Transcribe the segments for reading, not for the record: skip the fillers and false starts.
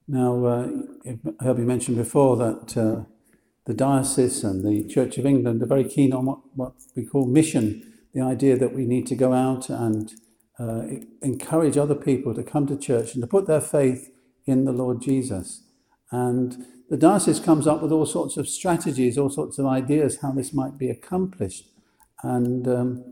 Now, I heard you mention before that the diocese and the Church of England are very keen on what we call mission, the idea that we need to go out and encourage other people to come to church and to put their faith in the Lord Jesus. And the diocese comes up with all sorts of strategies, all sorts of ideas how this might be accomplished. And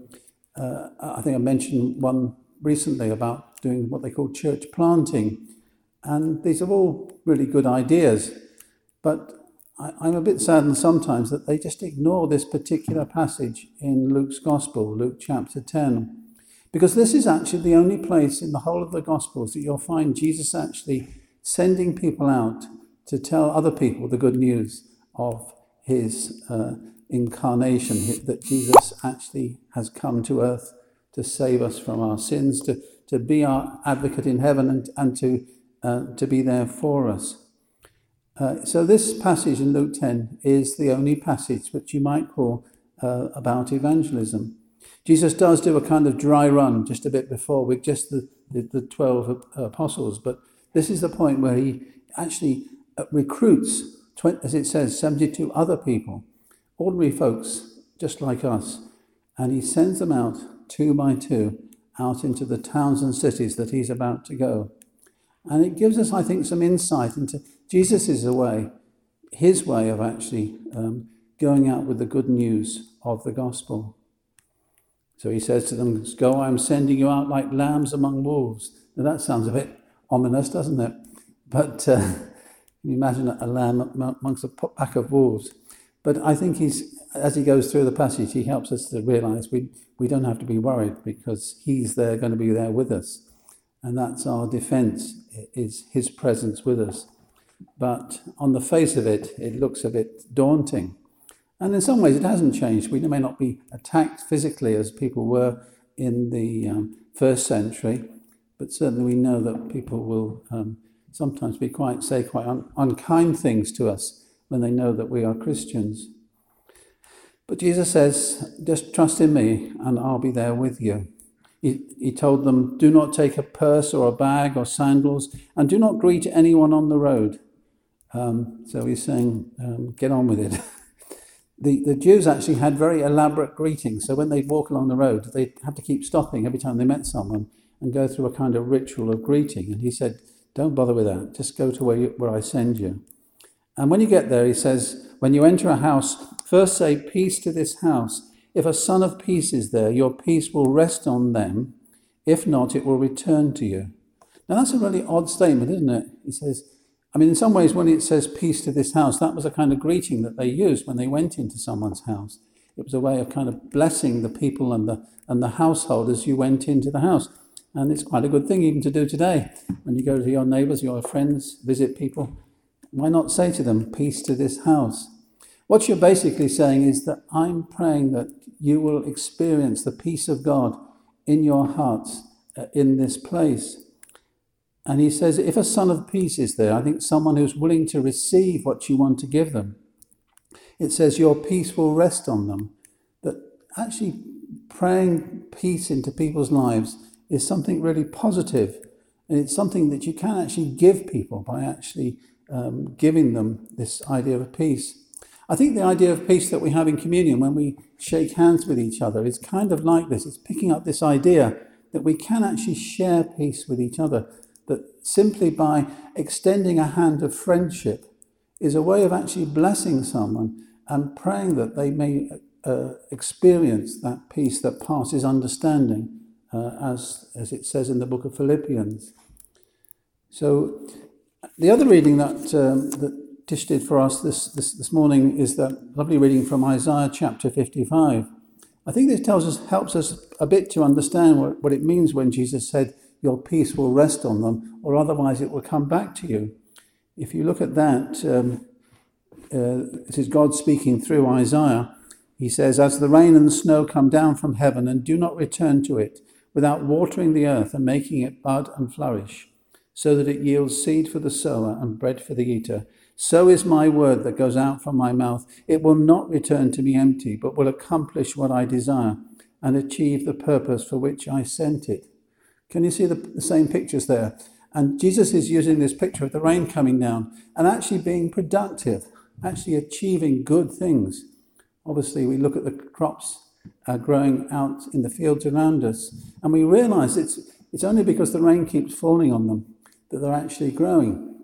I think I mentioned one recently about doing what they call church planting. And these are all really good ideas. But I'm a bit saddened sometimes that they just ignore this particular passage in Luke's Gospel, Luke chapter 10. Because this is actually the only place in the whole of the Gospels that you'll find Jesus actually sending people out to tell other people the good news of his incarnation, that Jesus actually has come to earth to save us from our sins, to be our advocate in heaven and to be there for us. So this passage in Luke 10 is the only passage which you might call about evangelism. Jesus does do a kind of dry run just a bit before with just the 12 apostles, but this is the point where he actually recruits, as it says, 72 other people, ordinary folks just like us, and he sends them out 2 by 2 out into the towns and cities that he's about to go. And it gives us, I think, some insight into Jesus' way, his way of actually going out with the good news of the gospel. So he says to them, "Go, I'm sending you out like lambs among wolves." Now that sounds a bit ominous, doesn't it? But can you imagine a lamb amongst a pack of wolves? But I think as he goes through the passage, he helps us to realise we don't have to be worried because he's there, going to be there with us. And that's our defence, is his presence with us. But on the face of it, it looks a bit daunting. And in some ways, it hasn't changed. We may not be attacked physically as people were in the first century, but certainly we know that people will sometimes be quite unkind things to us when they know that we are Christians. But Jesus says, just trust in me and I'll be there with you. He told them, do not take a purse or a bag or sandals, and do not greet anyone on the road. So he's saying, get on with it. The Jews actually had very elaborate greetings. So when they'd walk along the road, they'd have to keep stopping every time they met someone and go through a kind of ritual of greeting. And he said, don't bother with that. Just go to where I send you. And when you get there, he says, when you enter a house, first say, peace to this house. If a son of peace is there, your peace will rest on them. If not, it will return to you. Now, that's a really odd statement, isn't it? He says, in some ways, when it says peace to this house, that was a kind of greeting that they used when they went into someone's house. It was a way of kind of blessing the people and the household as you went into the house. And it's quite a good thing even to do today. When you go to your neighbours, your friends, visit people, why not say to them, peace to this house? What you're basically saying is that I'm praying that you will experience the peace of God in your hearts in this place. And he says, if a son of peace is there, I think someone who's willing to receive what you want to give them, it says your peace will rest on them. That actually praying peace into people's lives is something really positive. And it's something that you can actually give people by actually giving them this idea of peace. I think the idea of peace that we have in communion when we shake hands with each other is kind of like this. It's picking up this idea that we can actually share peace with each other, that simply by extending a hand of friendship is a way of actually blessing someone and praying that they may experience that peace that passes understanding, as it says in the book of Philippians. So the other reading that Tish did for us this morning is that lovely reading from Isaiah chapter 55. I think this helps us a bit to understand what it means when Jesus said, your peace will rest on them, or otherwise it will come back to you. If you look at that, this is God speaking through Isaiah. He says, as the rain and the snow come down from heaven and do not return to it, without watering the earth and making it bud and flourish, so that it yields seed for the sower and bread for the eater, so is my word that goes out from my mouth. It will not return to me empty, but will accomplish what I desire and achieve the purpose for which I sent it. Can you see the same pictures there? And Jesus is using this picture of the rain coming down and actually being productive, actually achieving good things. Obviously, we look at the crops growing out in the fields around us, and we realize it's only because the rain keeps falling on them that they're actually growing.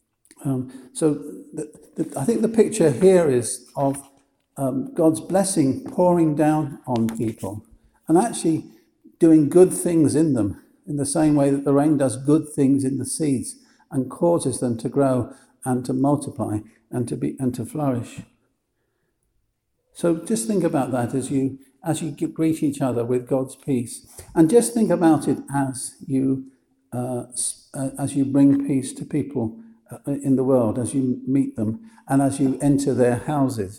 I think the picture here is of God's blessing pouring down on people and actually doing good things in them, in the same way that the rain does good things in the seeds and causes them to grow and to multiply and to flourish. So just think about that as you greet each other with God's peace, and just think about it as you bring peace to people in the world, as you meet them and as you enter their houses.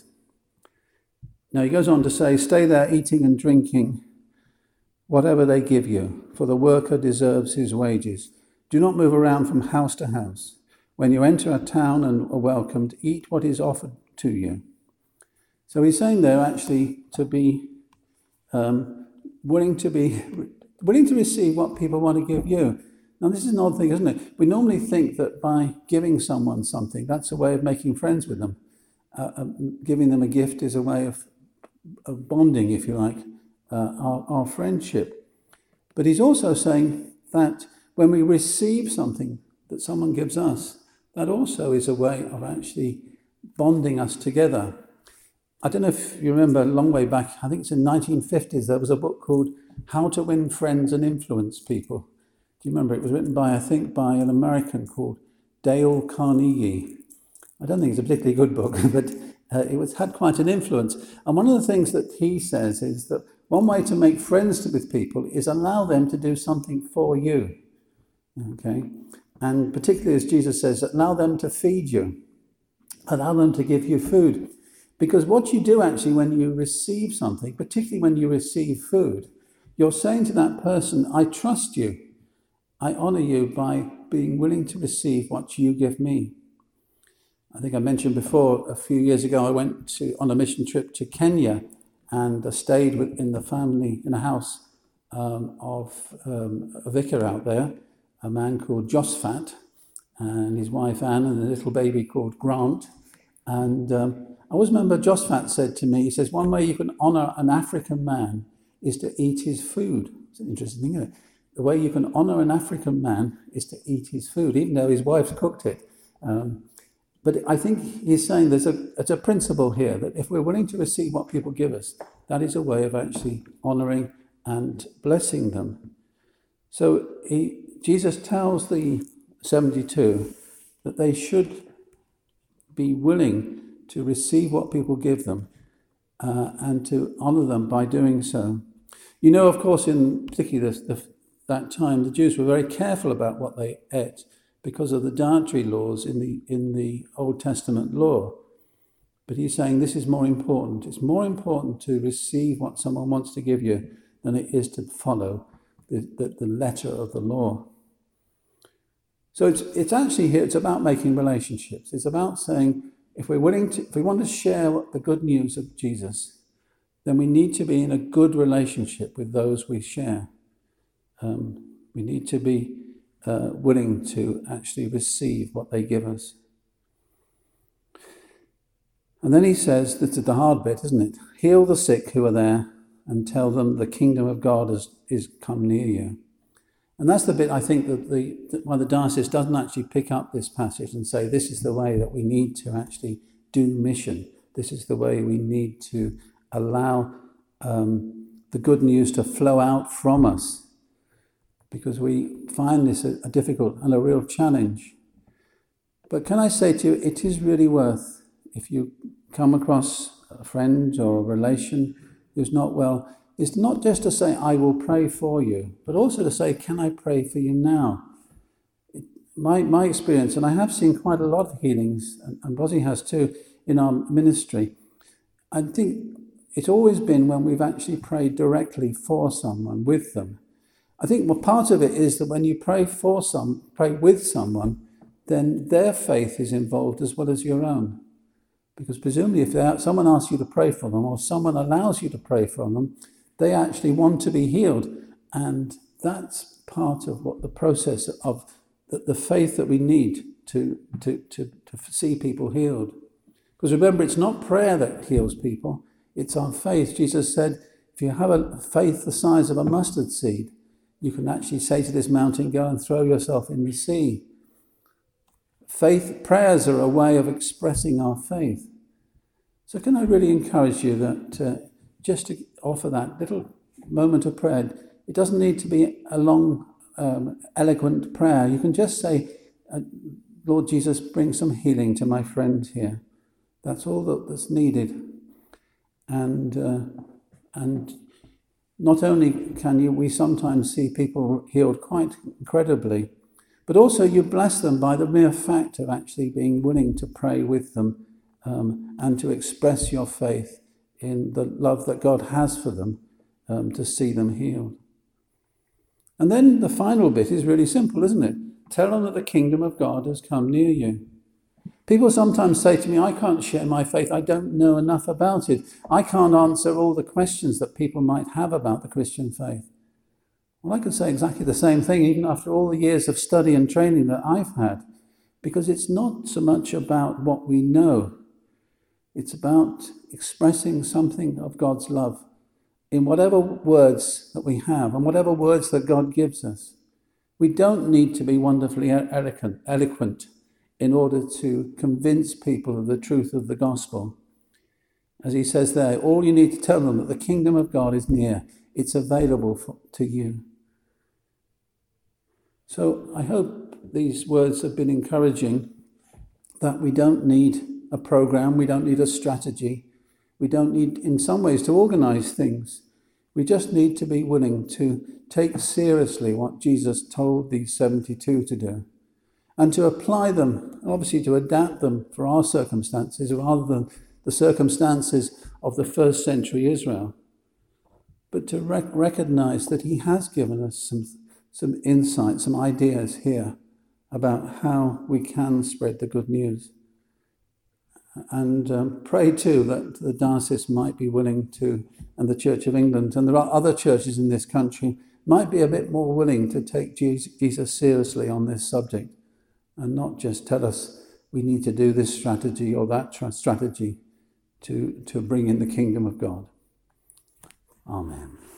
Now he goes on to say, stay there eating and drinking whatever they give you, for the worker deserves his wages. Do not move around from house to house. When you enter a town and are welcomed, eat what is offered to you. So he's saying there actually to be willing to receive what people want to give you. Now this is an odd thing, isn't it? We normally think that by giving someone something, that's a way of making friends with them. Giving them a gift is a way of bonding, if you like, our friendship. But he's also saying that when we receive something that someone gives us, that also is a way of actually bonding us together. I don't know if you remember, a long way back, I think it's in the 1950s, there was a book called How to Win Friends and Influence People. Do you remember? It was written by an American called Dale Carnegie. I don't think it's a particularly good book, but it had quite an influence. And one of the things that he says is that one way to make friends with people is allow them to do something for you. Okay? And particularly as Jesus says, allow them to feed you. Allow them to give you food. Because what you do actually when you receive something, particularly when you receive food, you're saying to that person, I trust you. I honour you by being willing to receive what you give me. I think I mentioned before, a few years ago, I went on a mission trip to Kenya and stayed in a house of a vicar out there, a man called Josphat, and his wife Anne, and a little baby called Grant. And I always remember Josphat said to me, he says, one way you can honour an African man is to eat his food. It's an interesting thing, isn't it? The way you can honour an African man is to eat his food, even though his wife's cooked it. But I think he's saying there's a principle here that if we're willing to receive what people give us, that is a way of actually honouring and blessing them. So Jesus tells the 72 that they should be willing to receive what people give them and to honour them by doing so. You know, of course, in particularly that time, the Jews were very careful about what they ate because of the dietary laws in the Old Testament law. But he's saying this is more important. It's more important to receive what someone wants to give you than it is to follow the letter of the law. So it's actually here, it's about making relationships. It's about saying, if we want to share the good news of Jesus, then we need to be in a good relationship with those we share. We need to be willing to actually receive what they give us. And then he says, this is the hard bit, isn't it? Heal the sick who are there and tell them the kingdom of God is come near you. And that's the bit I think that why the diocese doesn't actually pick up this passage and say this is the way that we need to actually do mission. This is the way we need to allow the good news to flow out from us. Because we find this a difficult and a real challenge. But can I say to you, it is really worth, if you come across a friend or a relation who's not well, is not just to say, I will pray for you, but also to say, can I pray for you now? My experience, and I have seen quite a lot of healings, and Bozzy has too, in our ministry, I think it's always been when we've actually prayed directly for someone, with them. I think part of it is that when you pray with someone, then their faith is involved as well as your own. Because presumably if someone asks you to pray for them or someone allows you to pray for them, they actually want to be healed. And that's part of what the process of the faith that we need to see people healed. Because remember, it's not prayer that heals people, it's our faith. Jesus said, if you have a faith the size of a mustard seed, you can actually say to this mountain, go and throw yourself in the sea. Faith, prayers are a way of expressing our faith. So can I really encourage you that just to offer that little moment of prayer, it doesn't need to be a long, eloquent prayer. You can just say, Lord Jesus, bring some healing to my friend here. That's all that's needed. And not only we sometimes see people healed quite incredibly, but also you bless them by the mere fact of actually being willing to pray with them and to express your faith in the love that God has for them to see them healed. And then the final bit is really simple, isn't it? Tell them that the kingdom of God has come near you. People sometimes say to me, I can't share my faith, I don't know enough about it. I can't answer all the questions that people might have about the Christian faith. Well, I could say exactly the same thing, even after all the years of study and training that I've had, because it's not so much about what we know. It's about expressing something of God's love in whatever words that we have and whatever words that God gives us. We don't need to be wonderfully eloquent in order to convince people of the truth of the gospel. As he says there, all you need to tell them that the kingdom of God is near. It's available to you. So I hope these words have been encouraging, that we don't need a program, we don't need a strategy, we don't need, in some ways, to organize things. We just need to be willing to take seriously what Jesus told these 72 to do, and to apply them, obviously to adapt them for our circumstances rather than the circumstances of the first century Israel. But to recognize that he has given us some insight, some ideas here about how we can spread the good news. And pray too that the diocese might be willing to, and the Church of England, and there are other churches in this country, might be a bit more willing to take Jesus seriously on this subject and not just tell us we need to do this strategy or that strategy to bring in the kingdom of God. Amen.